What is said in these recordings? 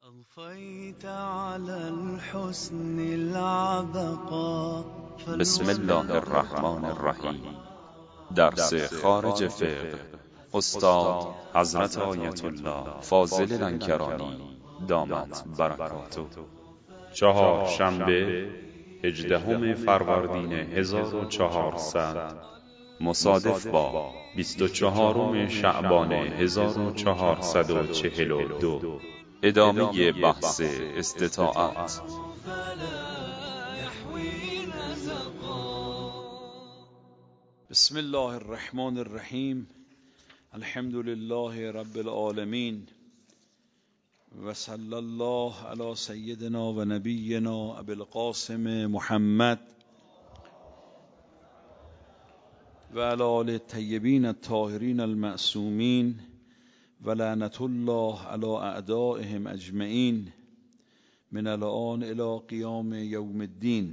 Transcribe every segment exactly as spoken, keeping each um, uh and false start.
بسم الله الرحمن الرحیم. درس خارج فقه، استاد حضرت آیت الله فاضل لنکرانی دامت برکاته. چهار شنبه هجدهم فروردین هزار و چهارصد مصادف با بیست و چهارم شعبان هزار و چهارصد و چهل و دو. ادامه بحث استطاعت. بسم الله الرحمن الرحیم. الحمد لله رب العالمین و صلی الله علی سیدنا و نبینا ابی القاسم محمد و علی آله الطیبین الطاهرین المعصومین و لعنت الله علی اعدائهم اجمعین من الآن الی قیام یوم الدین.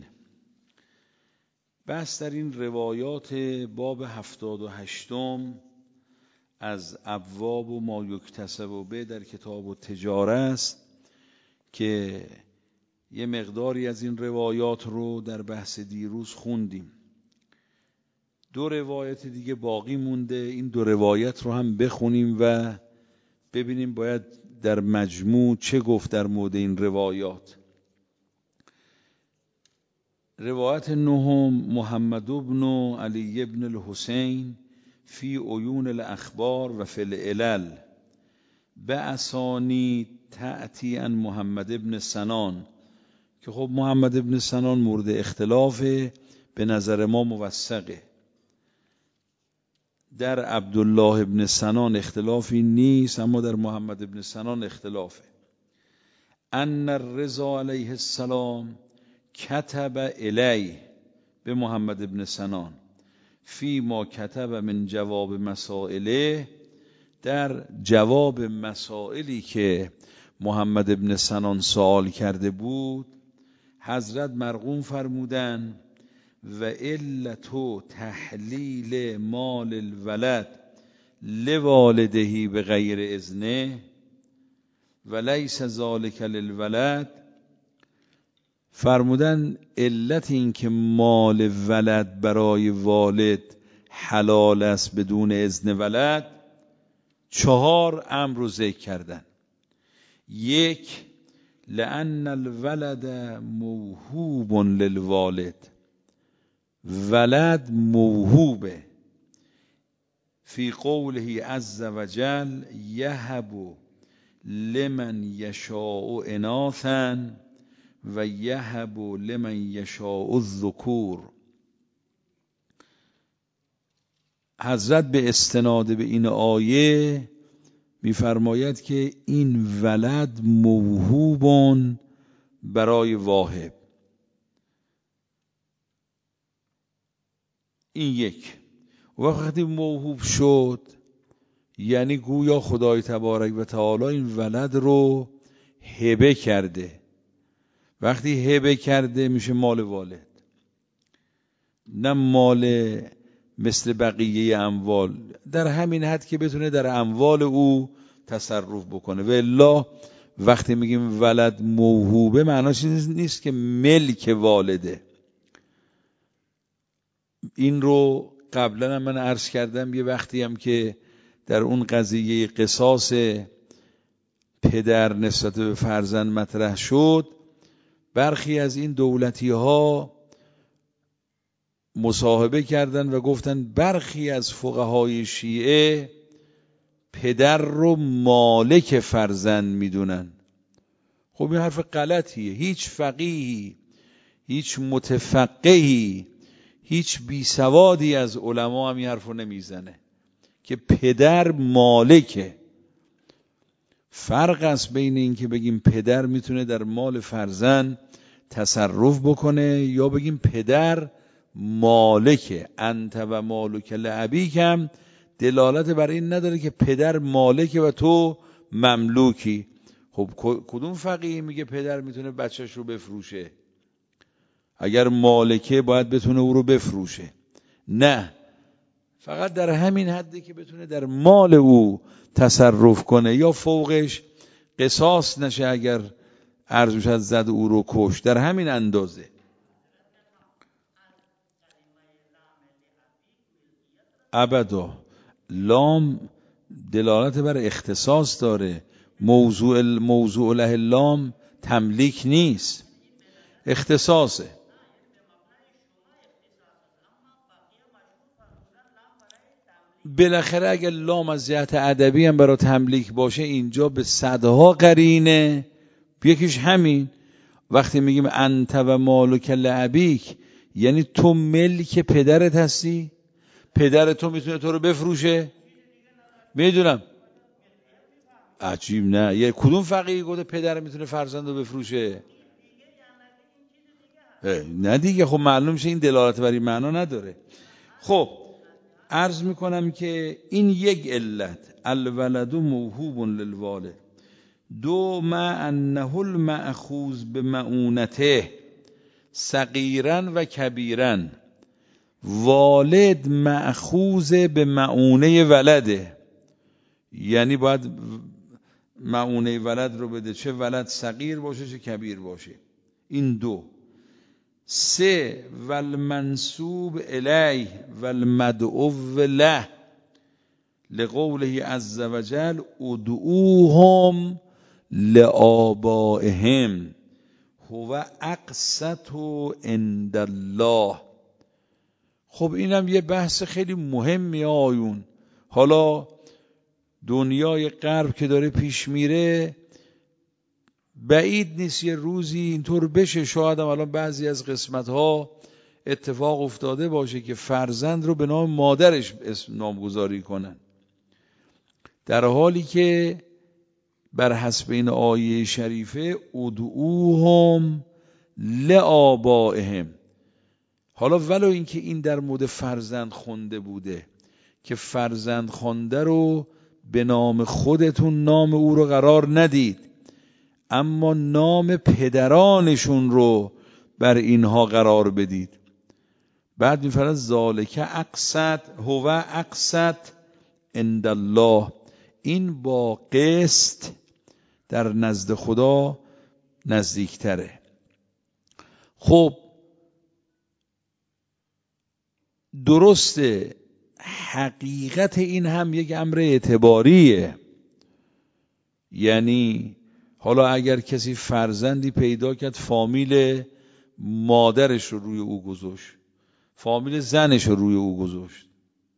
بحث در این روایات باب هفتاد و هشتم از ابواب و ما یکتسب به در کتاب التجاره است که یه مقداری از این روایات رو در بحث دیروز خوندیم. دو روایت دیگه باقی مونده، این دو روایت رو هم بخونیم و ببینیم باید در مجموع چه گفت در مورد این روایات. روایت نهم محمد بن علی بن الحسین فی عیون الاخبار و فی العلل بأسانی تأتی عن محمد بن سنان، که خب محمد بن سنان مورد اختلافه، به نظر ما موثقه. در عبدالله بن سنان اختلافی نیست، اما در محمد بن سنان اختلافه. ان الرضا علیه السلام کتب الی به محمد بن سنان فی ما کتب من جواب مسائله، در جواب مسائلی که محمد بن سنان سوال کرده بود حضرت مرقوم فرمودن و علت تحلیل مال الولد لوالدهی به غیر اذنه و لیس ذالک للولد، فرمودن علت این که مال ولد برای والد حلال است بدون اذن ولد، چهار امر رو ذکر کردن. یک، لأن الولد موهوب للوالد، ولد موهوبه، فی قوله عز وجل یهب لمن یشاء اناثا و یهب لمن یشاء الذکور. حضرت به استناد به این آیه می‌فرماید که این ولد موهوبون برای واهب. این یک. وقتی موهوب شد یعنی گویا خدای تبارک و تعالی این ولد رو هبه کرده. وقتی هبه کرده میشه مال والد، نه مال مثل بقیه اموال، در همین حد که بتونه در اموال او تصرف بکنه. و الا وقتی میگیم ولد موهوبه معناش نیست که ملک والده. این رو قبلا من عرض کردم، یه وقتی هم که در اون قضیه قصاص پدر نسبت به فرزند مطرح شد، برخی از این دولتی ها مصاحبه کردن و گفتن برخی از فقهای شیعه پدر رو مالک فرزند میدونن. خب این حرف غلطیه. هیچ فقیهی، هیچ متفقهی، هیچ بیسوادی از علما هم این حرف رو نمیزنه که پدر مالکه. فرق است بین این که بگیم پدر میتونه در مال فرزند تصرف بکنه یا بگیم پدر مالکه. انت و مالک لابیک هم دلالت بر این نداره که پدر مالکه و تو مملوکی. خب کدوم فقیه میگه پدر میتونه بچهش رو بفروشه؟ اگر مالکه باید بتونه او رو بفروشه. نه، فقط در همین حدی که بتونه در مال او تصرف کنه یا فوقش قصاص نشه اگر عرض میشد زد او رو کش، در همین اندازه. ابدا لام دلالت بر اختصاص داره، موضوع موضوع له لام تملیک نیست، اختصاصه. بالاخره اگر لام از جهت ادبی هم برای تملیک باشه، اینجا به صدها قرینه، یکیش همین وقتی میگیم انت و مالک لابیک، یعنی تو ملک پدرت هستی، پدر تو میتونه تو رو بفروشه. میدونم عجیب نه، یه کدوم فقیه گفته پدر میتونه فرزند رو بفروشه؟ نه دیگه، خب معلوم میشه این دلالت بر این معنا نداره. خب عرض میکنم که این یک علت، الولد موهوب للوالد. دو، مع انه المأخوذ بمعونته صغیرا و کبیرا، والد مأخوذ به معونه ولده، یعنی باید معونه ولد رو بده، چه ولد صغیر باشه چه کبیر باشه. این دو. سه، والمنسوب الیه والمدعو له لقوله عز وجل ادعوهم لآبائهم هو اقسط عند الله. خب اینم یه بحث خیلی مهمی آیون. حالا دنیای غرب که داره پیش میره، بعید نیست یه روزی اینطور بشه، شاید هم الان بعضی از قسمت‌ها اتفاق افتاده باشه که فرزند رو به نام مادرش اسم نامگذاری کنن، در حالی که بر حسب این آیه شریفه ادعوهم لآبائهم. حالا ولو اینکه این در مورد فرزند خونده بوده که فرزند خونده رو به نام خودتون نام او رو قرار ندید، اما نام پدرانشون رو بر اینها قرار بدید. بعد میفرماید ذالک اقسط هو اقسط عند الله، این با قسط در نزد خدا نزدیکتره. خب درسته، حقیقت این هم یک امر اعتباریه. یعنی حالا اگر کسی فرزندی پیدا کرد فامیل مادرش رو روی او گذاشت، فامیل زنش رو روی او گذاشت،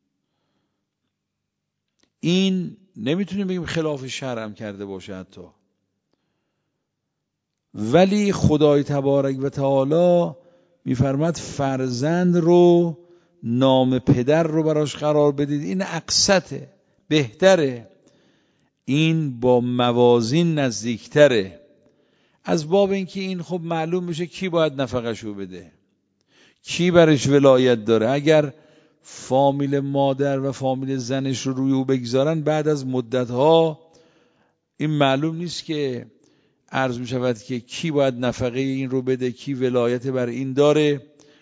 این نمیتونیم بگیم خلاف شرع کرده باشه حتی، ولی خدای تبارک و تعالی میفرماد فرزند رو نام پدر رو براش قرار بدید، این اقسطه، بهتره، این با موازین نزدیکتره. از باب اینکه این خب معلوم میشه کی باید نفقه‌شو بده، کی برش ولایت داره. اگر فامیل مادر و فامیل زنش رو روی او بگذارن، بعد از مدتها این معلوم نیست که عرض میشود که کی باید نفقه این رو بده، کی ولایت بر این داره.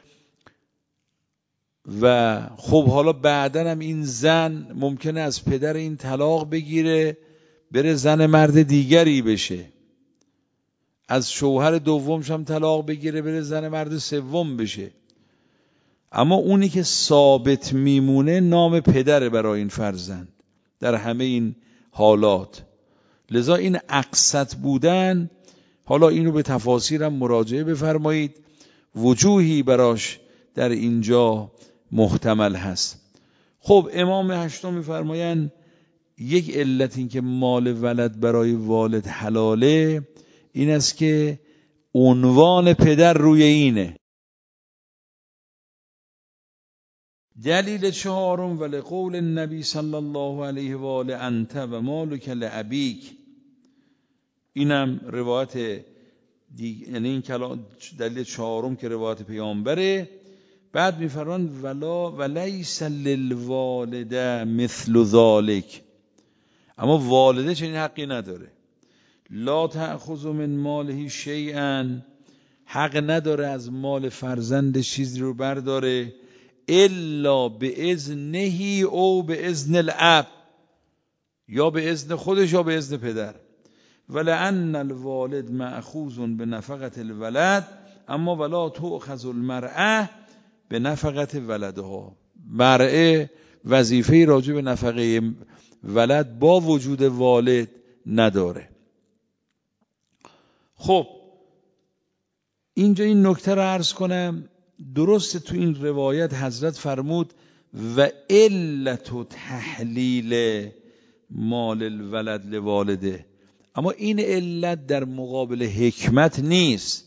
و خب حالا بعدن هم این زن ممکنه از پدر این طلاق بگیره، بره زن مرد دیگری بشه، از شوهر دومش هم طلاق بگیره، بره زن مرد سوم بشه، اما اونی که ثابت میمونه نام پدره برای این فرزند در همه این حالات. لذا این اقسط بودن، حالا اینو به تفاسیرم مراجعه بفرمایید، وجوهی براش در اینجا محتمل هست. خب امام هشتم میفرمایند یک علت این که مال ولد برای والد حلاله این است که عنوان پدر روی اینه. دلیل چهارم، ولقول النبی صلی الله علیه و آله انت و مالک لابیک، اینم روایت دیگه، یعنی این کلام دلیل چهارم که روایت پیامبره. بعد میفرمان ولا ولیس للوالده مثل ذالک، اما والده چنین حقی نداره. لا تأخذ من ماله شیئا، حق نداره از مال فرزند چیزی رو برداره، الا به اذنه او به اذن الاب، یا به اذن خودش یا به اذن پدر. ولأن الوالد مأخوذ بنفقة الولد اما ولا تؤخذ المرأة به نفقة ولدها. مرأة وظیفه راجع به نفقه ولد با وجود والد نداره. خب اینجا این نکته رو عرض کنم. درسته تو این روایت حضرت فرمود و علت و تحلیل مال الولد لوالده، اما این علت در مقابل حکمت نیست.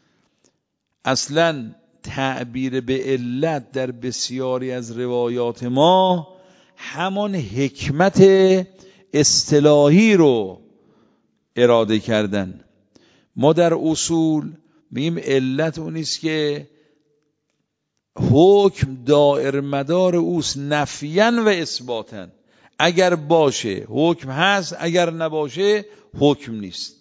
اصلا تعبیر به علت در بسیاری از روایات ما همان حکمت اصطلاحی رو اراده کردن. ما در اصول میگیم علت اونیست که حکم دائر مدار اوست نفیاً و اثباتاً. اگر باشه حکم هست، اگر نباشه حکم نیست.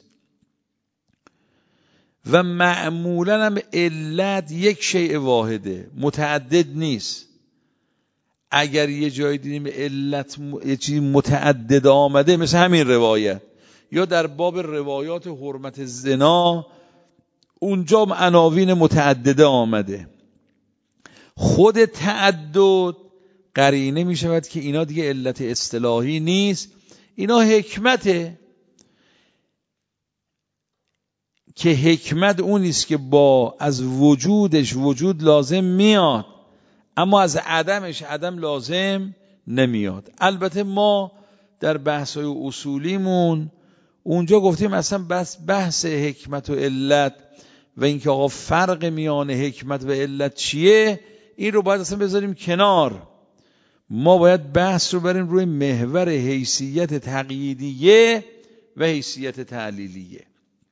و معمولاً هم علت یک شیء واحده، متعدد نیست. اگر یه جای دیدیم علت یه چیزی متعدد آمده مثل همین روایت، یا در باب روایات حرمت زنا اونجا عناوین متعدده آمده، خود تعدد قرینه می شود که اینا دیگه علت اصطلاحی نیست، اینا حکمته. که حکمت اونیست که با از وجودش وجود لازم میاد اما از عدمش عدم لازم نمیاد. البته ما در بحث‌های اصولیمون اونجا گفتیم اصلا بس بحث حکمت و علت و اینکه آقا فرق میان حکمت و علت چیه، این رو باید اصلا بذاریم کنار. ما باید بحث رو بریم روی محور حیثیت تقییدیه و حیثیت تعلیلیه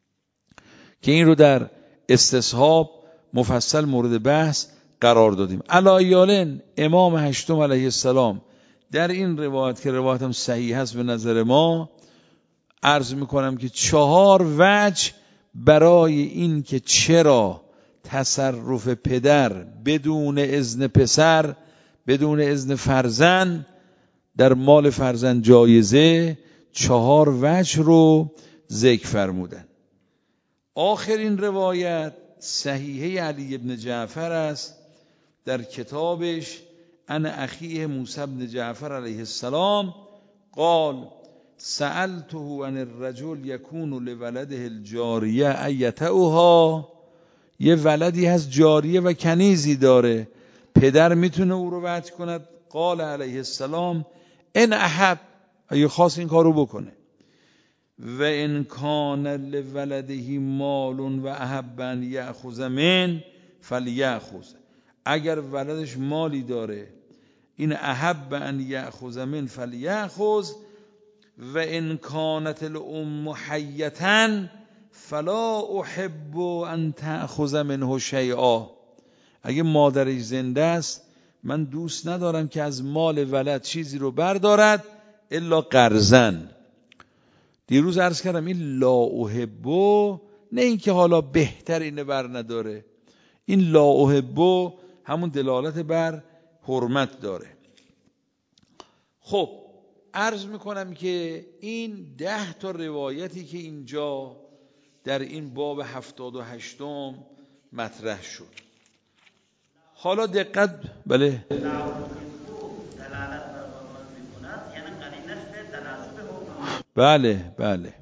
که این رو در استصحاب مفصل مورد بحث قرار دادیم. علی امام هشتم علیه السلام در این روایت که روایت هم صحیح هست به نظر ما، عرض میکنم که چهار وجه برای این که چرا تصرف پدر بدون اذن پسر بدون اذن فرزند در مال فرزند جایزه، چهار وجه رو ذکر فرمودن. آخرین روایت صحیحه علی ابن جعفر است در کتابش عن اخیه موسی بن جعفر علیه السلام قال سألته عن الرجل یکون لولده الجاریه ایتها. یه ولدی هست جاریه و کنیزی داره، پدر میتونه او رو وعظ کند؟ قال علیه السلام ان احب، اگه خواست این کارو بکنه. و ان کان لولده مال و احب ان یأخذ من فلیأخذ، اگر ولدش مالی داره این احب ان یأخذ من فلیأخذ. و ان کانت الام حیة فلا احب ان تأخذ منه شیئا، اگه مادرش زنده است من دوست ندارم که از مال ولد چیزی رو بردارد الا قرضن. دیروز عرض کردم این لا احبو نه این که حالا بهتر اینه بر نداره، این لا احبو همون دلالت بر حرمت داره. خب عرض میکنم که این ده تا روایتی که اینجا در این باب هفتاد و هشتم مطرح شد، حالا دقت بله بله بله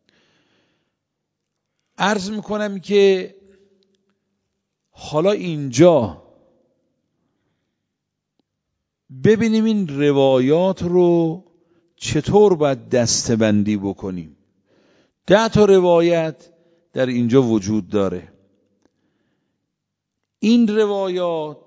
عرض میکنم که حالا اینجا ببینیم این روایات رو چطور باید دسته‌بندی بکنیم. ده تا روایت در اینجا وجود داره. این روایات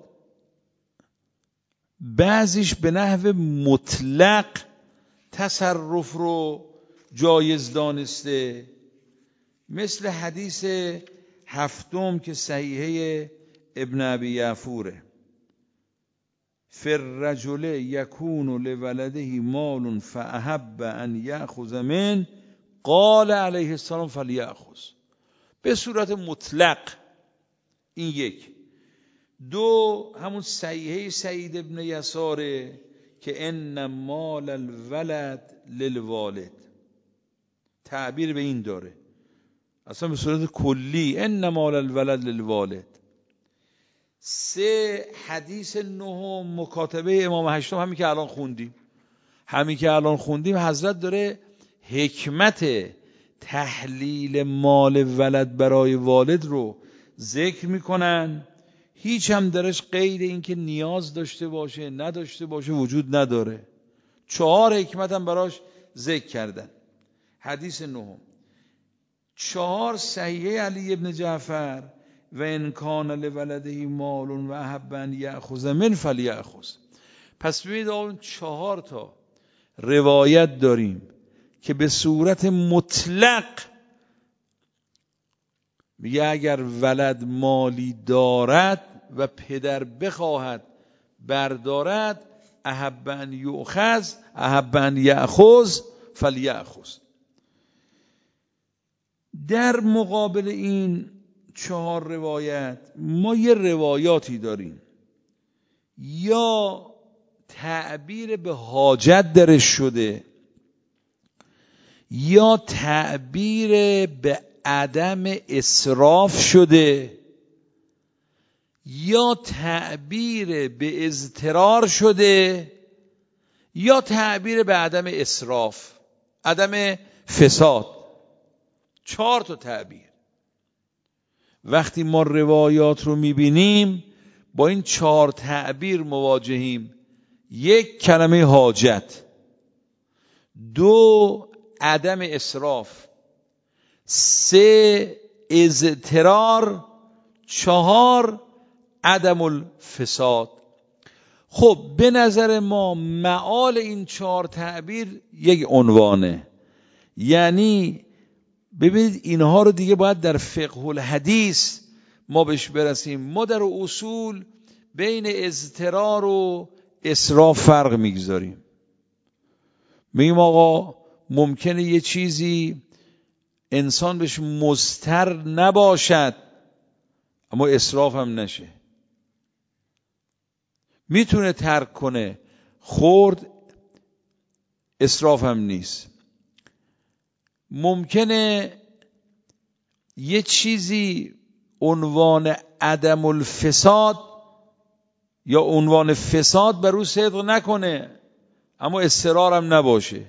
بعضیش به نحو مطلق تصرف رو جایز دانسته، مثل حدیث هفتم که صحیحه ابن ابی یعفوره فالرجل یکون لولده مال فاحب ان یأخذ من قال علیه السلام فلیأخذ، به صورت مطلق. این یک. دو همون صحیحه سعید ابن یساره که ان مال الولد للوالد، تعبیر به این داره، اصلا به صورت کلی انما الولد للوالد. سه، حدیث نهم مکاتبه امام هشتم، همین که الان خوندیم همین که الان خوندیم حضرت داره حکمت تحلیل مال ولد برای والد رو ذکر میکنن. هیچ هم درش غیر این که نیاز داشته باشه نداشته باشه وجود نداره. چهار حکمت هم براش ذکر کردن. حدیث نهم. چهار، صحیحه علی ابن جعفر و ان کان لولده مال و احب ان یاخذ من فلیأخذ. پس ببینید اون چهار تا روایت داریم که به صورت مطلق میگه اگر ولد مالی دارد و پدر بخواهد بردارد احب ان یؤخذ احب ان یأخذ فلیأخذ. در مقابل این چهار روایت ما یه روایاتی داریم یا تعبیر به حاجت درش شده یا تعبیر به عدم اسراف شده یا تعبیر به اضطرار شده یا تعبیر به عدم اسراف، عدم فساد. چهار تا تعبیر. وقتی ما روایات رو میبینیم با این چهار تعبیر مواجهیم. یک، کلمه حاجت. دو، عدم اسراف. سه، اضطرار. چهار، عدم الفساد. خب به نظر ما معال این چهار تعبیر یک عنوانه. یعنی ببینید اینها رو دیگه باید در فقه الحدیث ما بهش برسیم. ما در اصول بین اضطرار و اسراف فرق میگذاریم. میگیم آقا ممکنه یه چیزی انسان بهش مضطر نباشد اما اسراف هم نشه، میتونه ترک کنه، خورد اسراف هم نیست. ممکنه یه چیزی عنوان عدم الفساد یا عنوان فساد بر او صدق نکنه اما اضطرار هم نباشه.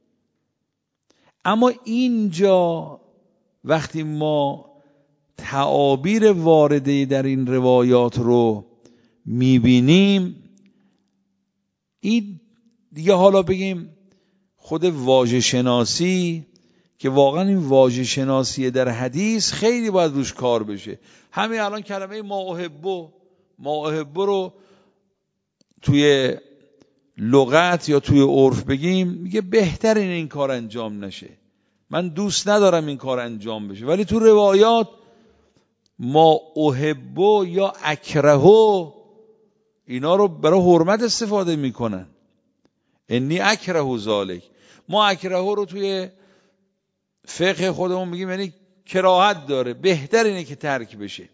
اما اینجا وقتی ما تعابیر وارده در این روایات رو میبینیم، این دیگه حالا بگیم خود واژه شناسی که واقعا این واژه شناسی در حدیث خیلی باید روش کار بشه. همین الان کلمه ما احبو ما احبو رو توی لغت یا توی عرف بگیم میگه بهتر این این کار انجام نشه، من دوست ندارم این کار انجام بشه. ولی تو روایات ما احبو یا اکرهو اینا رو برای حرمت استفاده میکنن. انی اکرهو ذالک. ما اکرهو رو توی فقه خودمون میگیم یعنی کراهت داره، بهتر اینه که ترک بشه.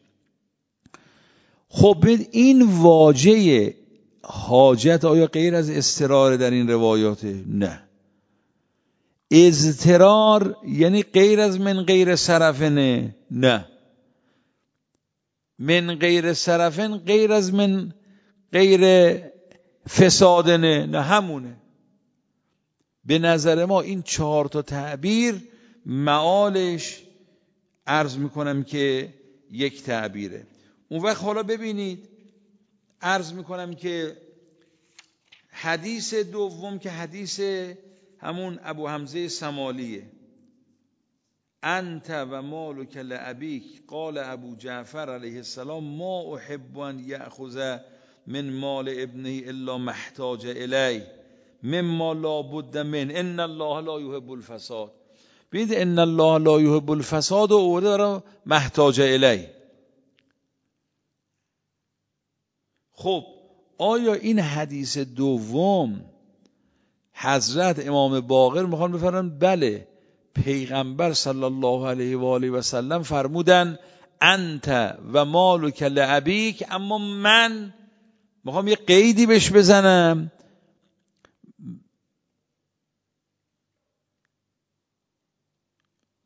خب این واژه حاجت آیا غیر از اضطرار در این روایاته؟ نه. اضطرار یعنی غیر از من غیر صرفنه؟ نه. من غیر صرفن غیر از من غیر فسادنه؟ نه، همونه. به نظر ما این چهار تا تعبیر معالش عرض میکنم که یک تعبیره. اون وقت حالا ببینید عرض میکنم که حدیث دوم که حدیث همون ابو حمزه سمالیه، انت و مالک لابیک قال ابو جعفر علیه السلام ما احب ان یأخذ من مال ابنه الا محتاج الی مما لا بد من ان الله لا يحب الفساد. ببینید ان الله لا يحب الفساد و اوده داره محتاج الی. خب آیا این حدیث دوم حضرت امام باقر میخوان بفرمایند بله پیغمبر صلی الله علیه و آله و سلم فرمودن انت و مالک لابیک، اما من میخوام یه قیدی بهش بزنم،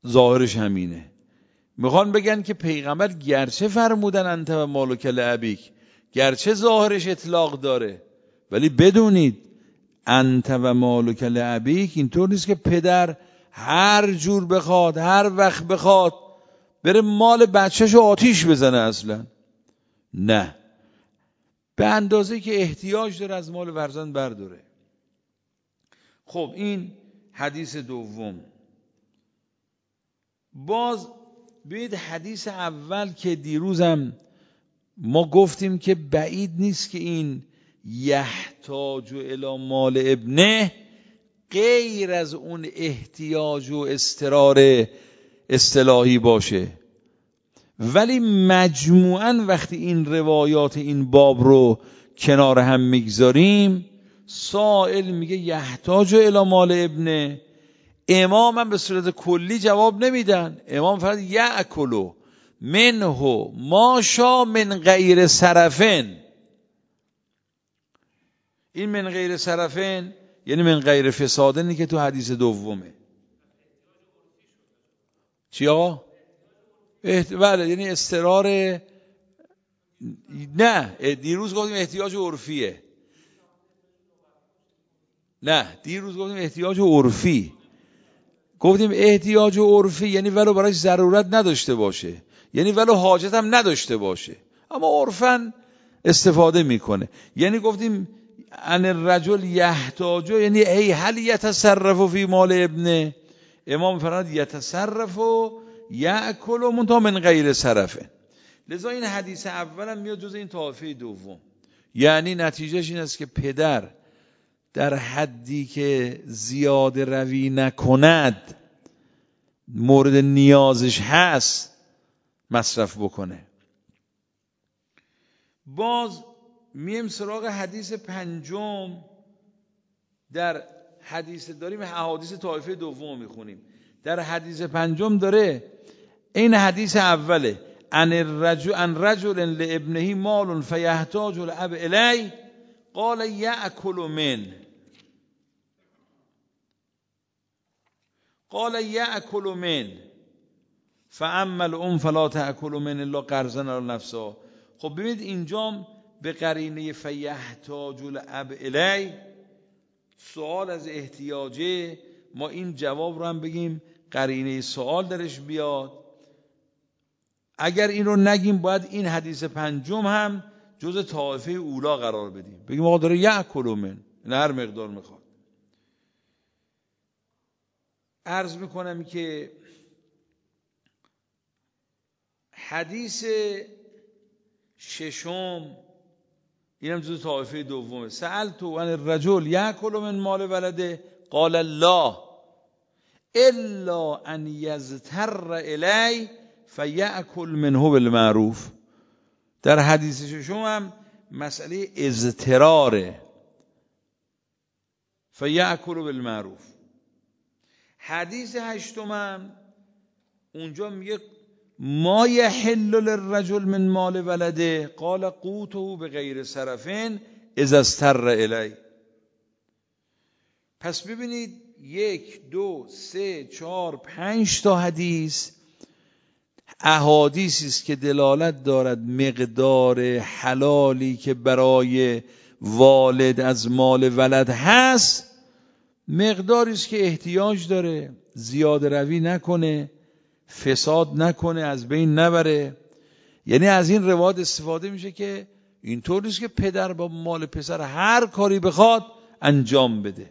ظاهرش همینه. میخوان بگن که پیغمبر گرچه فرمودن انت و مالک لابیک، گرچه ظاهرش اطلاق داره، ولی بدونید انت و مالک لابیک اینطور نیست که پدر هر جور بخواد هر وقت بخواد بره مال بچه‌شو آتیش بزنه. اصلا نه، به اندازه که احتیاج داره از مال فرزند برداره. خب این حدیث دوم. باز ببینید حدیث اول که دیروزم ما گفتیم که بعید نیست که این یحتاج الی مال ابنه غیر از اون احتیاج و اضطرار اصطلاحی باشه، ولی مجموعاً وقتی این روایات این باب رو کنار هم میگذاریم، سائل میگه یحتاج الی مال ابنه، امام هم به صورت کلی جواب نمیدن. امام فقط یأکلو منه ماشا من غیر صرفن. این من غیر صرفن یعنی من غیر فسادنی که تو حدیث دومه. چی آقا؟ احت... بله یعنی استرار. نه دیروز گفتیم احتیاج عرفیه. نه دیروز گفتیم احتیاج عرفی. گفتیم احتیاج عرفی یعنی ولو برایش ضرورت نداشته باشه، یعنی ولو حاجت هم نداشته باشه اما عرفاً استفاده میکنه. یعنی گفتیم ان الرجل یحتاج یعنی ای هل یتصرف فی مال ابنه. امام فرمود یتصرف و یأکل منتها من غیر صرفه. لذا این حدیث اولم میاد جز این طایفه دوم. یعنی نتیجهش این است که پدر در حدی که زیاده روی نکند مورد نیازش هست مصرف بکنه. باز میم سراغ حدیث پنجم. در حدیث داریم احادیث طایفه دوم میخونیم. در حدیث پنجم داره این حدیث اوله ان الرجل ان رجل لابنه مال فیحتاج الاب الی قال یأکل من قال یأکل من فاما الام فلا تأکل من الا قرضا علی نفسها. خب ببینید اینجا به قرینه فیحتاج الاب الی سوال از احتیاجه، ما این جواب رو هم بگیم قرینه سوال درش بیاد. اگر این رو نگیم باید این حدیث پنجم هم جز طائفه اولا قرار بدیم، بگیم آقا داره یأکل من، نه هر مقدار میخواد. عرض میکنم که حدیث ششم اینم جز طائفه دومه. سألت عن الرجل یأکل من مال ولده قال الله الا ان یضطر الی فیأکل منه بالمعروف. در حدیث ششم هم مسئله اضطراره، فیأکل بالمعروف. حدیث هشتم هم اونجا میگه ما یحل للرجل من مال ولده قال قوته بغیر صرفین اذا اضطر الی. پس ببینید یک دو سه چهار پنج تا حدیث احادیثی است که دلالت دارد مقدار حلالی که برای والد از مال ولد هست مقداری است که احتیاج داره، زیاده روی نکنه، فساد نکنه، از بین نبره. یعنی از این روایت استفاده میشه که اینطور نیست که پدر با مال پسر هر کاری بخواد انجام بده.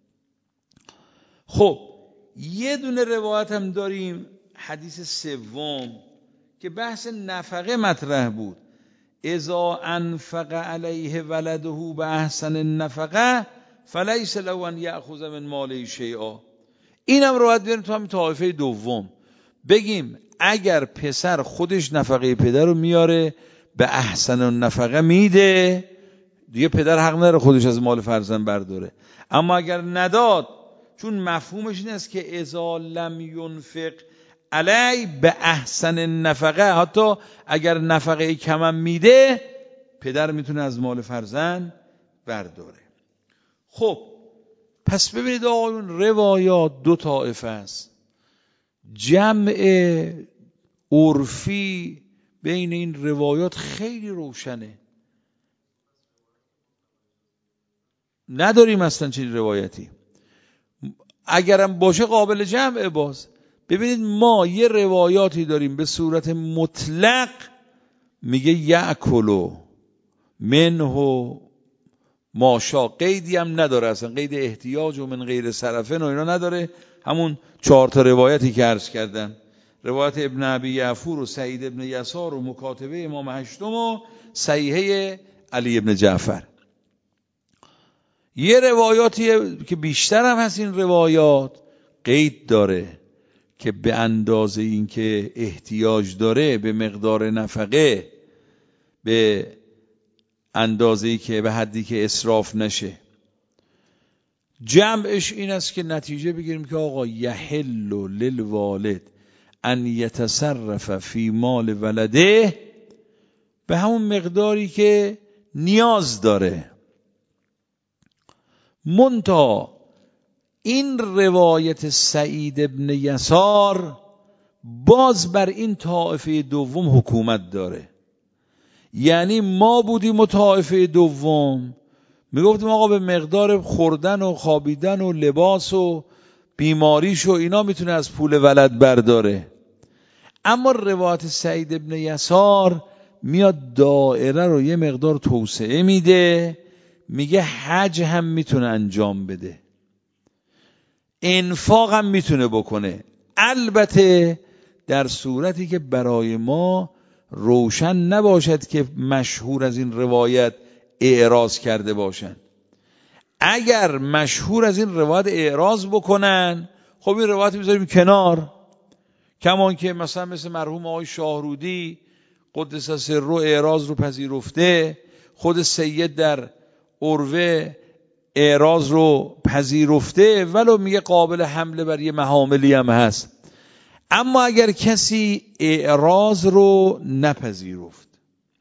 خب یه دونه روایت هم داریم، حدیث سوم که بحث نفقه مطرح بود. اذا انفق علیه ولده به احسن النفقه فلیس له ان یأخذ من ماله شیئا. اینم روایت بیاریم تو همین طایفه دوم، بگیم اگر پسر خودش نفقه پدر رو میاره به احسن النفقه میده، دیگه پدر حق نداره خودش از مال فرزند برداره. اما اگر نداد، چون مفهومش این است که اذا لم ينفق علی به احسن النفقه، حتی اگر نفقه کمم میده پدر میتونه از مال فرزند برداره. خب پس ببینید آقایون روایات دو طایفه است. جمع عرفی بین این روایات خیلی روشنه. نداریم اصلا چنین روایتی. اگرم باشه قابل جمع باز. ببینید ما یه روایاتی داریم به صورت مطلق میگه یأکلو منه ماشا، قیدی هم نداره اصلا، قید احتیاج و من غیر صرفن و اینا نداره. همون چهار تا روایتی که عرض کردم، روایت ابن ابی یعفور و سعید ابن یسار و مکاتبه امام هشتم و صحیحه علی ابن جعفر. یه روایاتی که بیشتر هم هست این روایات قید داره که به اندازه این که احتیاج داره به مقدار نفقه، به اندازه‌ای که به حدی که اسراف نشه. جمعش این است که نتیجه بگیریم که آقا یحل للوالد ان یتصرف فی مال ولده به همون مقداری که نیاز داره. منتها این روایت سعید ابن یسار باز بر این طائفه دوم حکومت داره. یعنی ما بودیم و طائفه دوم میگفتیم آقا به مقدار خوردن و خوابیدن و لباس و بیماریش و اینا میتونه از پول ولد برداره. اما روایت سعید ابن یسار میاد دائره رو یه مقدار توسعه میده، میگه حج هم میتونه انجام بده، انفاق هم میتونه بکنه، البته در صورتی که برای ما روشن نباشد که مشهور از این روایت اعراض کرده باشن. اگر مشهور از این روایت اعراض بکنن خب این روایت میذاریم کنار، کمان که مثلا مثل مرحوم آقای شاهرودی قدس سره اعراض رو پذیرفته، خود سید در عروه اعراض رو پذیرفته، ولو میگه قابل حمله بر یه محاملی هم هست. اما اگر کسی اعراض رو نپذیرفت،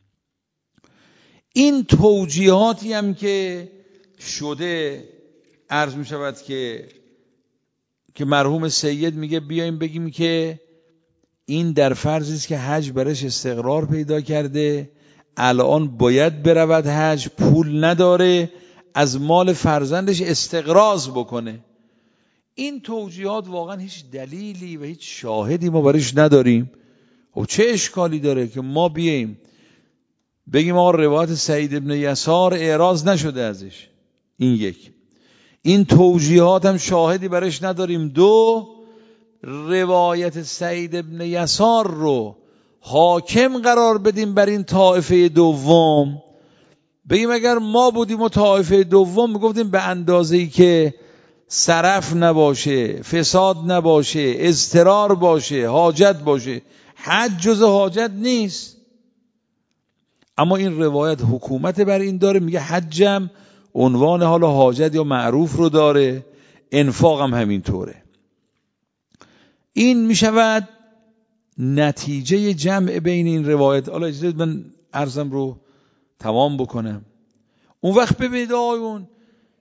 این توجیهاتی هم که شده عرض می شود که که مرحوم سید میگه بیایم بگیم که این در فرضی است که حج برش استقرار پیدا کرده، الان باید برود حج، پول نداره، از مال فرزندش استقراض بکنه. این توجیهات واقعا هیچ دلیلی و هیچ شاهدی ما برش نداریم. خب چه اشکالی داره که ما بیاییم بگیم آقا روایت سعید ابن یسار اعراض نشده ازش؟ این یک. این توجیهات هم شاهدی برش نداریم. دو، روایت سعید ابن یسار رو حاکم قرار بدیم بر این طائفه دوم، بگیم اگر ما بودیم و طائفه دوم میگفتیم به اندازه‌ای که صرف نباشه، فساد نباشه، اضطرار باشه، حاجت باشه. حج جز حاجت نیست. اما این روایت حکومت بر این داره، میگه حجم عنوان حالا حاجت یا معروف رو داره، انفاقم همینطوره. این میشود نتیجه جمع بین این روایت. حالا اجازه من عرضم رو تمام بکنم. اون وقت ببینید آقایون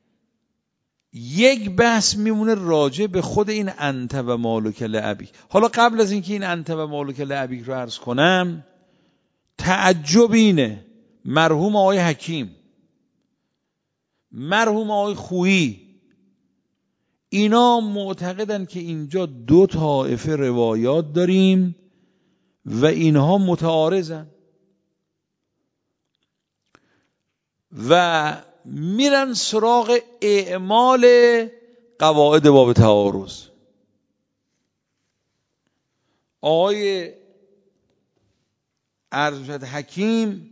یک بحث میمونه راجع به خود این انت و مالک لعبی. حالا قبل از اینکه این انت و مالک لعبی رو عرض کنم، تعجب اینه مرحوم آقای حکیم، مرحوم آقای خویی، اینا معتقدن که اینجا دو طائفه روایات داریم و اینها متعارضن و میرن سراغ اعمال قواعد باب تعارض. آقای ارشد حکیم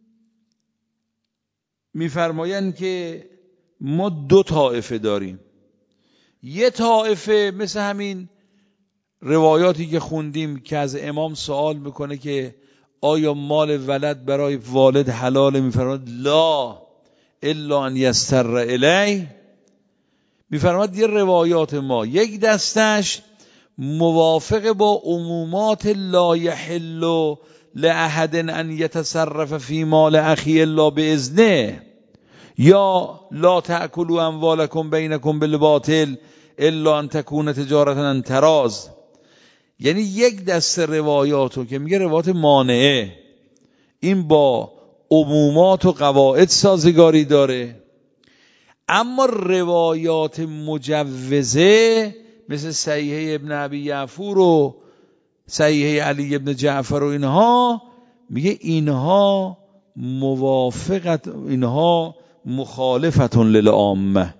میفرمایند که ما دو طائفه داریم. یه طائفه مثل همین روایاتی که خوندیم که از امام سوال میکنه که آیا مال ولد برای والد حلاله؟ میفرماید لا الا ان یستر الیه. میفرماید یه روایات ما یک دستش موافق با عمومات لا یحل لأحد ان یتصرف فی مال اخی الا باذنه، یا لا تأکلوا اموالکم بینکم بالباطل الا ان تکون تجارتا عن تراض. یعنی یک دسته روایاتو که میگه روایات مانعه، این با عمومات و قواعد سازگاری داره، اما روایات مجوزه مثل صحیحه ابن ابی یعفور و صحیحه علی ابن جعفر و اینها، میگه اینها موافقت، اینها مخالفتون للعامه.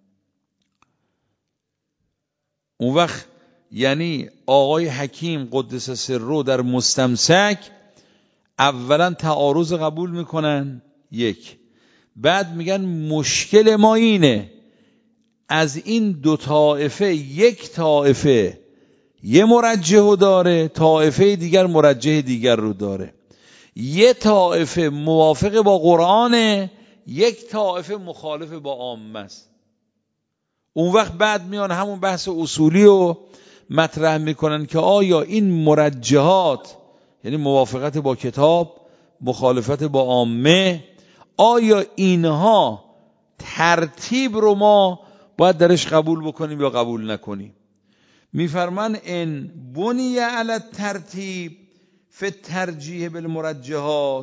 اون وقت یعنی آقای حکیم قدس سره در مستمسک اولا تعارض قبول میکنن، یک، بعد میگن مشکل ما اینه از این دو طائفه یک طائفه یه مرجح داره، طائفه دیگر مرجح دیگر رو داره، یه طائفه موافق با قرآنه، یک طائفه مخالف با عامه است. اون وقت بعد میان همون بحث اصولی رو مطرح میکنن که آیا این مرجحات یعنی موافقت با کتاب، مخالفت با عامه، آیا اینها ترتیب رو ما باید درش قبول بکنیم یا قبول نکنیم؟ میفرمان ان بنی علی الترتیب فی الترجیح بالمرجحات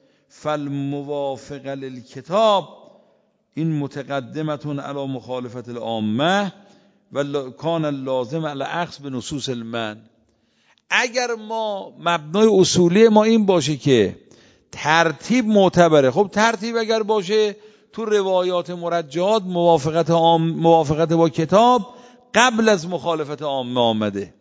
فالموافقه للکتاب این متقدمتون علی مخالفت العامه و کان اللازم علی اخذ بنصوص المن. اگر ما مبنای اصولی ما این باشه که ترتیب معتبره، خب ترتیب اگر باشه تو روایات مرجحات موافقت عام، موافقت با کتاب قبل از مخالفت عامه آمده.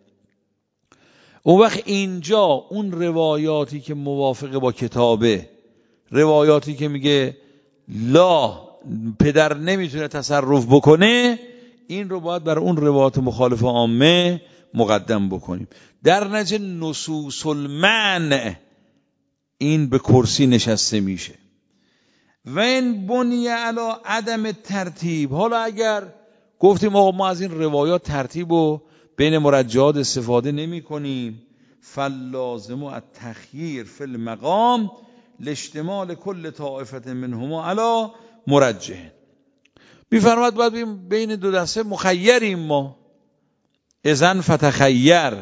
اون وقت اینجا اون روایاتی که موافقه با کتابه، روایاتی که میگه لا پدر نمیتونه تصرف بکنه، این رو باید بر اون روایات مخالف عامه مقدم بکنیم. در نتیجه نصوص المنع این به کرسی نشسته میشه. و این بنی علی عدم ترتیب، حالا اگر گفتیم آقا ما از این روایات ترتیب و بین مرجحات استفاده نمی کنیم، فلازم التخییر فی المقام لاشتمال کل طائفه منهما علی مرجح. میفرماد باید بین دو دسته مخیریم ما، اذن فتخیر.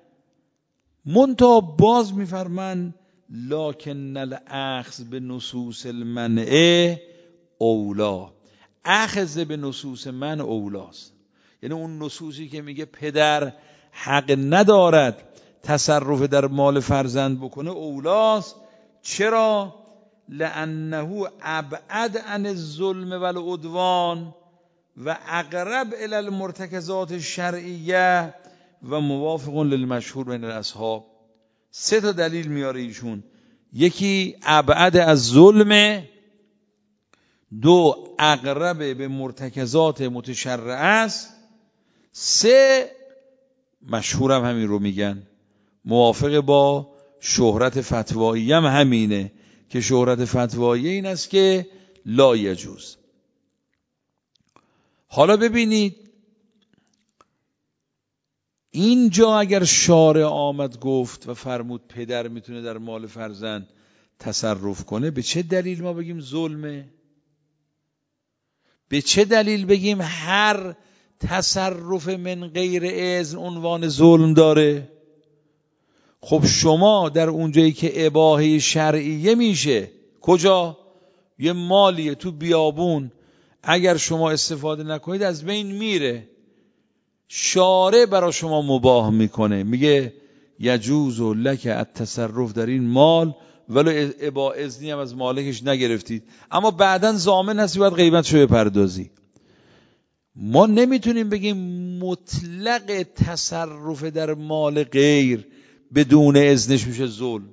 منتها باز میفرمان لکن الاخذ به نصوص المنع اولا، اخذ به نصوص من اولاست. یعنی اون نصوصی که میگه پدر حق ندارد تصرف در مال فرزند بکنه اولاست. چرا؟ لانه ابعد عن الظلم والعدوان و اقرب الی المرتکزات الشرعیه و موافق للمشهور بین الاصحاب. سه تا دلیل میاره ایشون. یکی ابعد از ظلم، دو اقرب به مرتکزات متشرعه است، سه مشهورم همین رو میگن موافق با شهرت فتوایی هم همینه که شهرت فتوایی این است که لا یجوز. حالا ببینید اینجا اگر شارع آمد گفت و فرمود پدر میتونه در مال فرزند تصرف کنه، به چه دلیل ما بگیم ظلمه؟ به چه دلیل بگیم هر تصرف من غیر اذن عنوان ظلم داره؟ خب شما در اونجایی که اباحه شرعیه میشه، کجا؟ یه مالیه تو بیابون اگر شما استفاده نکنید از بین میره، شارع برای شما مباح میکنه، میگه یجوز لک التصرف در این مال ولو با اذنی هم از مالکش نگرفتید، اما بعداً ضامن هستی باید غیبتشو بپردازی. ما نمیتونیم بگیم مطلق تصرف در مال غیر بدون اذنش میشه ظلم.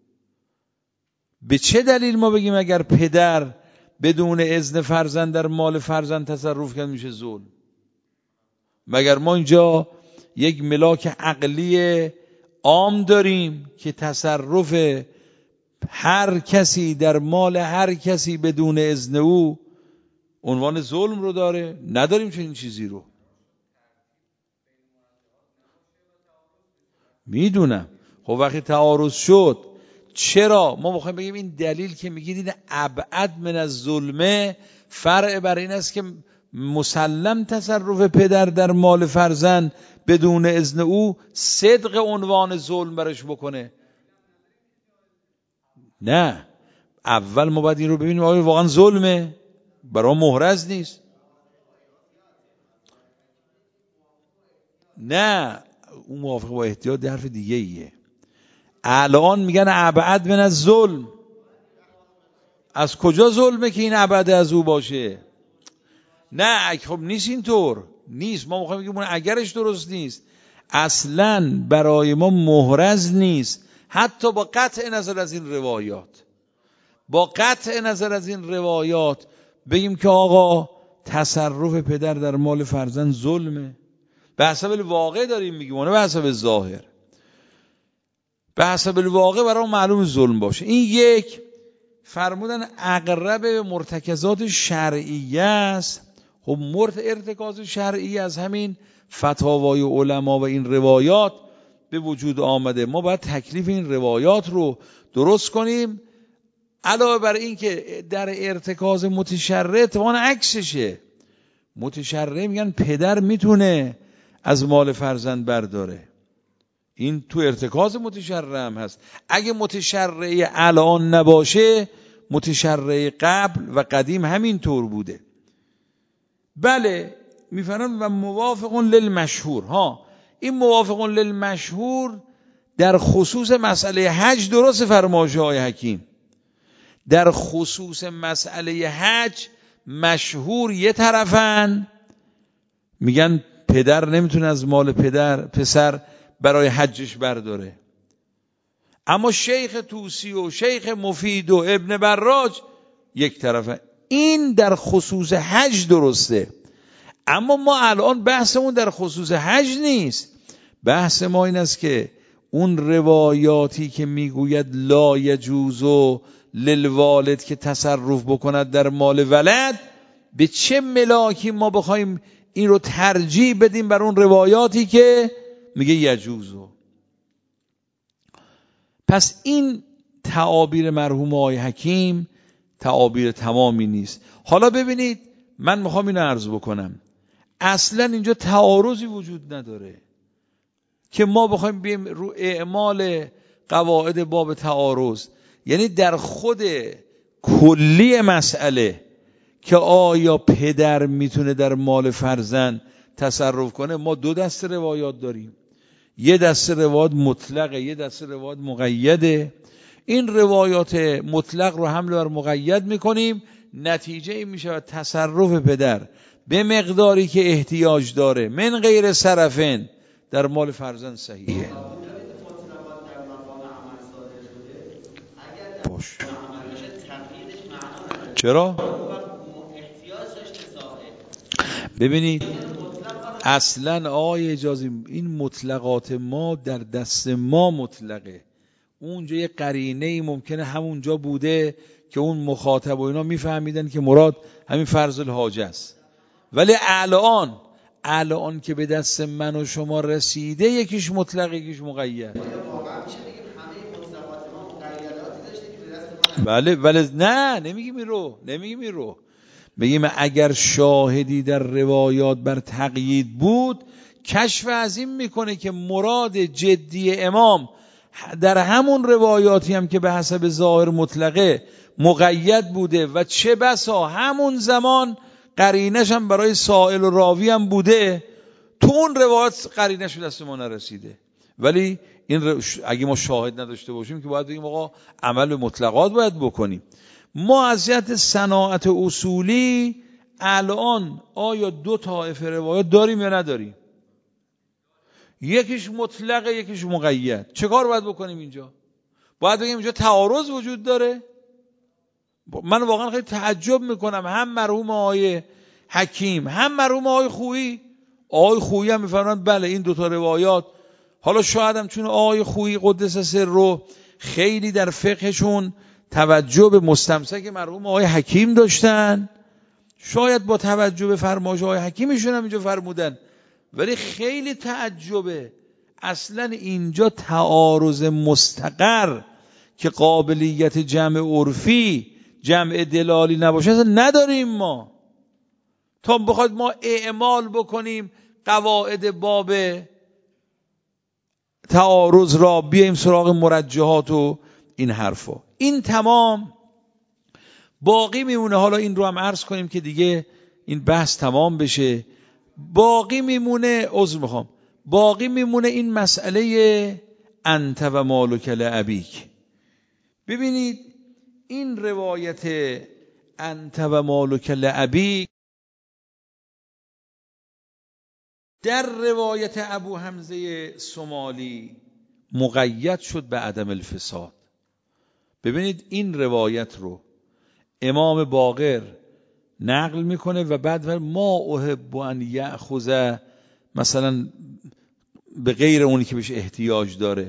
به چه دلیل ما بگیم اگر پدر بدون اذن فرزند در مال فرزند تصرف کرد میشه ظلم؟ مگر ما اینجا یک ملاک عقلی عام داریم که تصرف هر کسی در مال هر کسی بدون اذن او عنوان ظلم رو داره؟ نداریم چنین چیزی رو. میدونم. خب وقتی تعارض شد چرا ما میخوایم بگیم این دلیل که میگید این ابعد من از ظلمه فرع بر این است که مسلم تصرف پدر در مال فرزند بدون اذن او صدق عنوان ظلم برش بکنه؟ نه، اول ما باید این رو ببینیم آیا واقعا ظلمه، برای محرز نیست. نه، اون موافق با احتیاط در حرف دیگه ایه. الان میگن ابعد من از ظلم. از کجا ظلمه که این ابعد از او باشه؟ نه خب نیست، اینطور نیست. ما میخوایم بگیم اون اگرش درست نیست، اصلا برای ما محرز نیست، حتی با قطع نظر از این روایات. با قطع نظر از این روایات بگیم که آقا تصرف پدر در مال فرزند ظلمه، به حسب الواقع داریم میگیم، نه به حسب ظاهر. به حسب الواقع برای معلوم ظلم باشه. این یک. فرمودن اقرب به مرتکزات شرعیه است. خب مرت ارتکاز شرعی از همین فتاوای علما و این روایات به وجود آمده. ما باید تکلیف این روایات رو درست کنیم. علاوه بر این که در ارتکاز متشرع اتفاقاً عکسشه. متشرع میگن پدر میتونه از مال فرزند برداره. این تو ارتکاز متشرع هم هست. اگه متشرع الان نباشه، متشرع قبل و قدیم همین طور بوده. بله میفرمان و موافق للمشهور. ها، این موافق للمشهور در خصوص مسئله حج درست فرمایش های حکیم. در خصوص مسئله حج مشهور یه طرفن، میگن پدر نمیتونه از مال پدر پسر برای حجش برداره. اما شیخ طوسی و شیخ مفید و ابن براج یک طرفه. این در خصوص حج درسته. اما ما الان بحثمون در خصوص حج نیست. بحث ما این است که اون روایاتی که میگوید لا یجوز للوالد که تصرف بکند در مال ولد، به چه ملاکی ما بخوایم این رو ترجیح بدیم بر اون روایاتی که میگه یجوزو؟ پس این تعابیر مرحوم آقای حکیم تعابیر تمامی نیست. حالا ببینید، من میخوام اینو عرض بکنم، اصلا اینجا تعارضی وجود نداره که ما بخوایم بیم رو اعمال قواعد باب تعارض. یعنی در خود کلی مسئله که آیا پدر میتونه در مال فرزند تصرف کنه، ما دو دسته روایات داریم. یه دسته روایات مطلقه، یه دسته روایات مقیده. این روایات مطلق رو حمل بر مقید میکنیم، نتیجه این میشه تصرف پدر به مقداری که احتیاج داره من غیر صرفن در مال فرزند صحیحه. باش. چرا؟ ببینید اصلا آقای اجازی این مطلقات ما در دست ما مطلقه. اونجا یه قرینه ممکنه همونجا بوده که اون مخاطب و اینا میفهمیدن که مراد همین فرض الحاجه است، ولی الان الان که به دست من و شما رسیده یکیش مطلق یکیش مقید. بله ولی نه نمیگیم این رو، نمیگیم این رو. بگیم اگر شاهدی در روایات بر تقیید بود، کشف از این میکنه که مراد جدی امام در همون روایاتی هم که به حسب ظاهر مطلقه مقید بوده و چه بسا همون زمان قرینش هم برای سائل و راوی هم بوده، تو اون روایات قرینش به دست ما نرسیده. ولی این رو اگه ما شاهد نداشته باشیم که باید بگیم آقا عمل به مطلقات باید بکنیم. ما از جهت صناعت اصولی الان آیا دو طایفه روایات داریم یا نداریم؟ یکیش مطلقه یکیش مقید. چه کار باید بکنیم اینجا؟ باید بگیم اینجا تعارض وجود داره؟ من واقعا خیلی تعجب میکنم، هم مرحوم آقای حکیم هم مرحوم آقای خویی. آقای خویی هم میفرمایند بله این دوتا روایات، حالا شاید هم چون آقای خویی قدس سره خیلی در فقهشون توجه به مستمسک مرحوم آقای حکیم داشتن، شاید با توجه به فرمایش آقای حکیمشون هم اینجا فرمودن، ولی خیلی تعجبه. اصلا اینجا تعارض مستقر که قابلیت جمع عرفی جمع دلالی نباشه اصلا نداریم ما. تا بخواد ما اعمال بکنیم قواعد باب تعارض را، بیایم سراغ مرجحات و این حرفا. این تمام باقی میمونه. حالا این رو هم عرض کنیم که دیگه این بحث تمام بشه. باقی میمونه عذر میخوام باقی میمونه این مسئله انت و مالک لابیک. ببینید این روایت انت و مالک لابیک در روایت ابو حمزه سمالی مقید شد به عدم الفساد. ببینید این روایت رو امام باقر نقل میکنه و بعد ما احب ان یأخذ مثلا به غیر اونی که بهش احتیاج داره.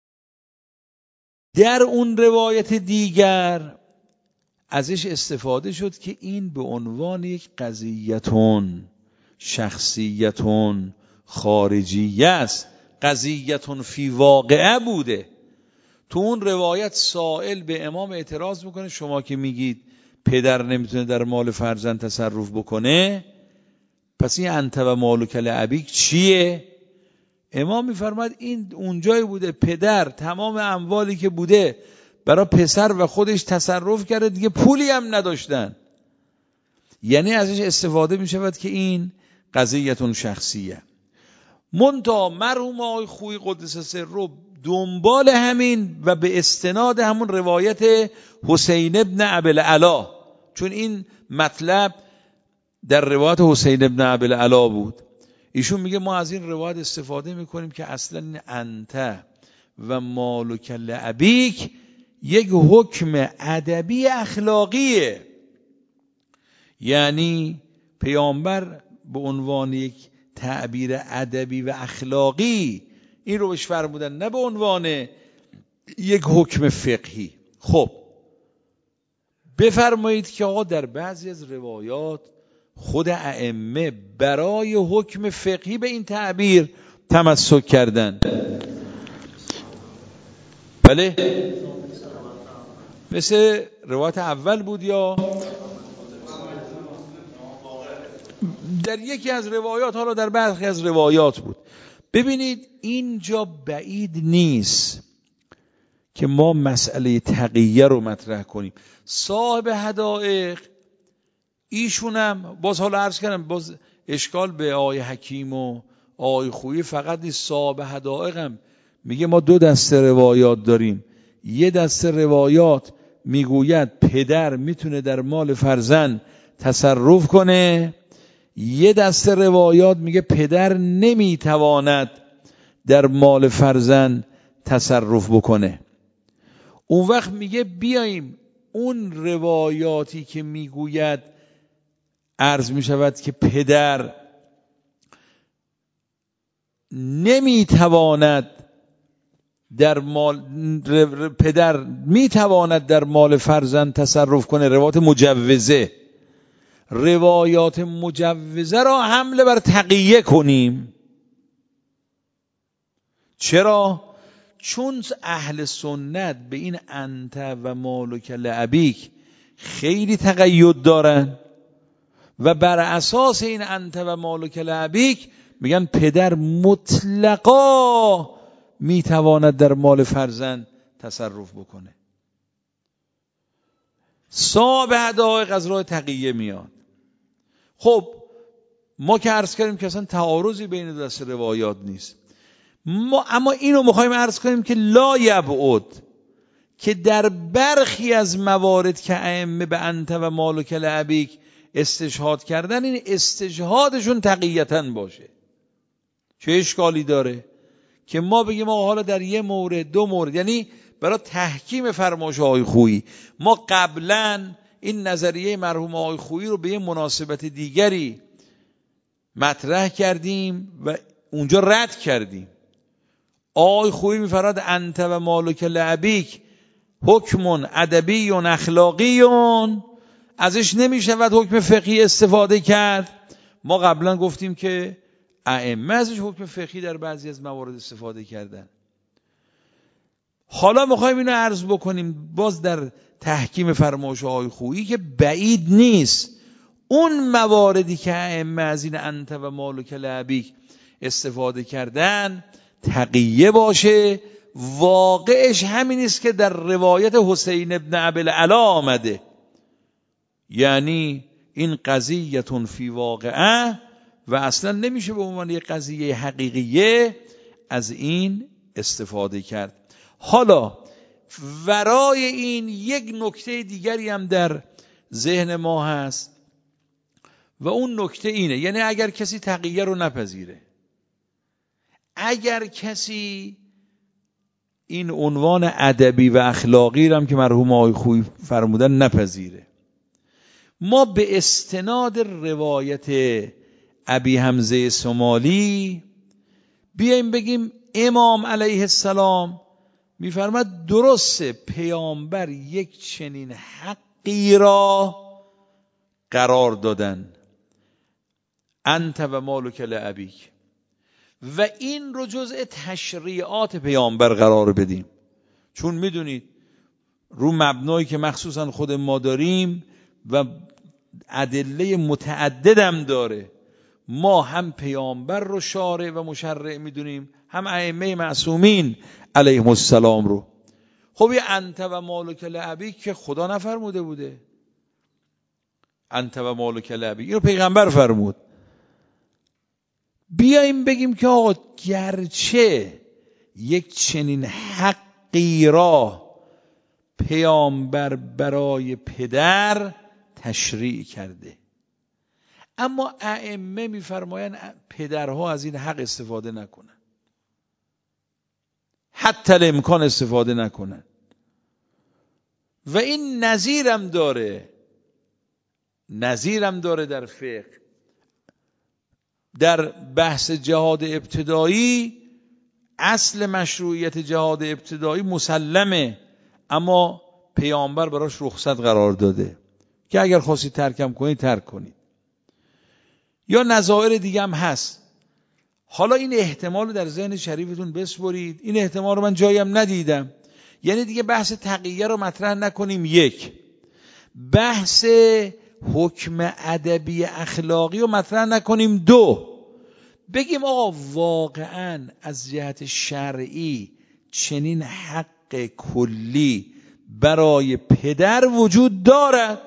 در اون روایت دیگر ازش استفاده شد که این به عنوان یک قضیتون شخصیتون خارجیه است، قضیتون فی واقعه بوده. تو اون روایت سائل به امام اعتراض میکنه شما که میگید پدر نمیتونه در مال فرزند تصرف بکنه، پس این انت و مالک لابیک چیه؟ امام میفرماد این اونجایی بوده پدر تمام اموالی که بوده برای پسر و خودش تصرف کرده، دیگه پولی هم نداشتن. یعنی ازش استفاده میشود که این قضیتون شخصیه. منتها مرحوم آقای خویی قدس سره دنبال همین و به استناد همون روایت حسین ابن ابوالعلا، چون این مطلب در روایت حسین ابن ابوالعلا بود، ایشون میگه ما از این روایت استفاده میکنیم که اصلا انت و مالک لابیک یک حکم ادبی اخلاقیه. یعنی پیامبر به عنوان یک تعبیر ادبی و اخلاقی این رو بهش فرمودن، نه به عنوان یک حکم فقهی. خب بفرمایید که آقا در بعضی از روایات خود ائمه برای حکم فقهی به این تعبیر تمسک کردن. بله مثل روایت اول بود یا در یکی از روایات، حالا در برخی از روایات بود. ببینید اینجا بعید نیست که ما مسئله تقیه رو مطرح کنیم. صاحب حدائق ایشونم باز حالا عرض کردم، باز اشکال به آقای حکیم و آقای خویی فقط نیست. صاحب حدائق هم میگه ما دو دسته روایات داریم. یه دسته روایات میگوید پدر میتونه در مال فرزند تصرف کنه، یه دسته روایات میگه پدر نمیتواند در مال فرزند تصرف بکنه. اون وقت میگه بیاییم اون روایاتی که میگوید عرض میشود که پدر نمیتواند در مال پدر میتواند در مال فرزند تصرف کنه، روایات مجوزه، روایات مجوزه را حمله بر تقیه کنیم. چرا؟ چون اهل سنت به این انت و مالک لابیک خیلی تقید دارن و بر اساس این انت و مالک لابیک میگن پدر مطلقا میتواند در مال فرزند تصرف بکنه. صاحب حدائق از راه تقیه میاد. خب ما که عرض کردیم که اصلا تعارضی بین دو دسته روایات نیست، ما اما اینو میخوایم عرض کنیم که لا یبعد که در برخی از موارد که ائمه به انت و مالک لابیک استشهاد کردن، این استشهادشون تقیتاً باشه. چه اشکالی داره که ما بگیم آقا حالا در یه مورد دو مورد، یعنی برای تحکیم فرمایش آقای خویی ما قبلا این نظریه مرحوم آقای خویی رو به یه مناسبت دیگری مطرح کردیم و اونجا رد کردیم. آقای خویی میفرماد انت و مالک لابیک حکم ادبی و اخلاقی، ازش نمیشود حکم فقهی استفاده کرد. ما قبلا گفتیم که ائمه ازش حکم فقهی در بعضی از موارد استفاده کردن. حالا میخوایم اینو عرض بکنیم باز در تحکیم فرمایش آقای خویی که بعید نیست اون مواردی که ائمه از این انت و مالک لابیک استفاده کردن تقیه باشه. واقعش همین است که در روایت حسین ابن ابی‌العلا آمده، یعنی این قضیه فی واقعه و اصلا نمیشه به عنوان یک قضیه حقیقیه از این استفاده کرد. حالا ورای این یک نکته دیگری هم در ذهن ما هست و اون نکته اینه، یعنی اگر کسی تقیه رو نپذیره، اگر کسی این عنوان ادبی و اخلاقی رو هم که مرحوم آقای خویی فرمودن نپذیره، ما به استناد روایت ابی حمزه سمالی بیایم بگیم امام علیه السلام میفرماد درسته پیامبر یک چنین حقی را قرار دادن، انت و مالک لابیک، و این رو جزء تشریعات پیامبر قرار بدیم، چون میدونید رو مبنایی که مخصوصا خود ما داریم و ادله متعددم داره، ما هم پیامبر رو شارع و مشرع میدونیم، هم ائمه معصومین علیهم السلام رو. خب یه انت و مالک لابیک که خدا نفرموده بوده، انت و مالک لابیک این رو پیغمبر فرمود. بیاییم بگیم که آقا گرچه یک چنین حقی را پیامبر برای پدر تشریع کرده، اما ائمه میفرمایند پدرها از این حق استفاده نکنن، حتی الامکان استفاده نکنن. و این نظیرم داره، نظیرم داره در فقه. در بحث جهاد ابتدایی اصل مشروعیت جهاد ابتدایی مسلمه، اما پیامبر براش رخصت قرار داده که اگر خواستید ترکم کنید ترک کنید. یا نظائر دیگه هم هست. حالا این احتمال رو در ذهن شریفتون بسپرید، این احتمال رو من جایی هم ندیدم، یعنی دیگه بحث تقیه رو مطرح نکنیم. یک، بحث حکم ادبی اخلاقی رو مطرح نکنیم. دو، بگیم آقا واقعا از جهت شرعی چنین حق کلی برای پدر وجود دارد،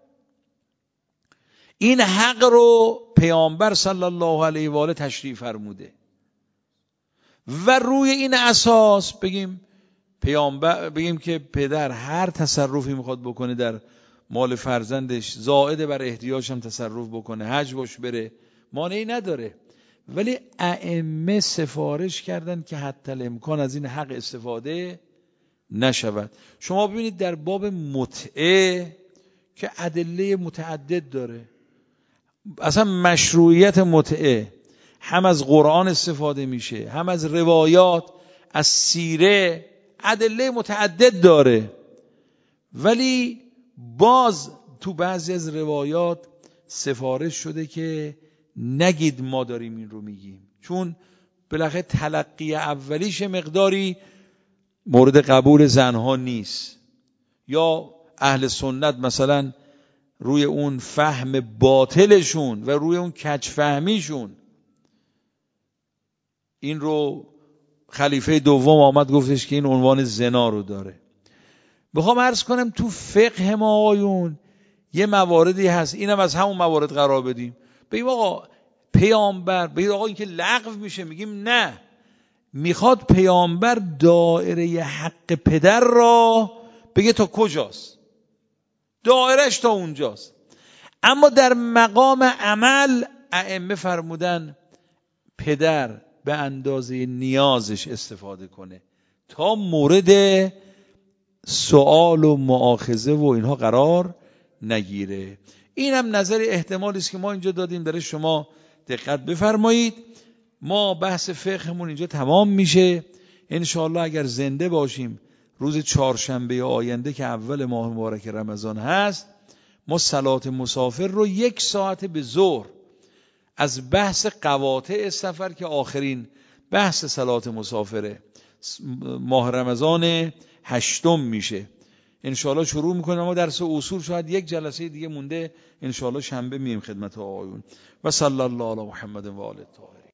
این حق رو پیامبر صلی الله علیه و آله تشریع فرموده و روی این اساس بگیم پیامبر بگیم که پدر هر تصرفی میخواد بکنه در مال فرزندش، زائد بر احتیاجش هم تصرف بکنه، حج باش بره، مانعی نداره. ولی ائمه سفارش کردن که حتی الامکان از این حق استفاده نشود. شما ببینید در باب متعه که ادله متعدد داره، اصلا مشروعیت متعه هم از قرآن استفاده میشه، هم از روایات، از سیره، ادله متعدد داره. ولی باز تو بعضی از روایات سفارش شده که نگید ما داریم این رو میگیم، چون بالاخره تلقی اولیش مقداری مورد قبول زنها نیست، یا اهل سنت مثلا روی اون فهم باطلشون و روی اون کج فهمیشون این رو خلیفه دوم آمد گفتش که این عنوان زنا رو داره. بخوام عرض کنم تو فقه ما آقایون یه مواردی هست، اینم از همون موارد قرار بدیم. بگیم آقا پیامبر، بگید آقا این که لغو میشه، میگیم نه، میخواد پیامبر دایره حق پدر را بگه تا کجاست، دایرش تا اونجاست. اما در مقام عمل ائمه فرمودن پدر به اندازه نیازش استفاده کنه تا مورد سوال و مؤاخذه و اینها قرار نگیره. این هم نظر احتمالی است که ما اینجا دادیم، در شما دقت بفرمایید. ما بحث فقهمون اینجا تمام میشه. انشاءالله اگر زنده باشیم روز چهارشنبه آینده که اول ماه مبارک رمضان هست، ما صلات مسافر رو یک ساعت به ظهر از بحث قواطع سفر که آخرین بحث صلات مسافره ماه رمضان هشتم میشه، انشاءالله شروع میکنیم. اما درس اصول شاید یک جلسه دیگه مونده، انشاءالله شنبه میم خدمت آقایون. و صلی الله علی محمد و آله الطاهرین.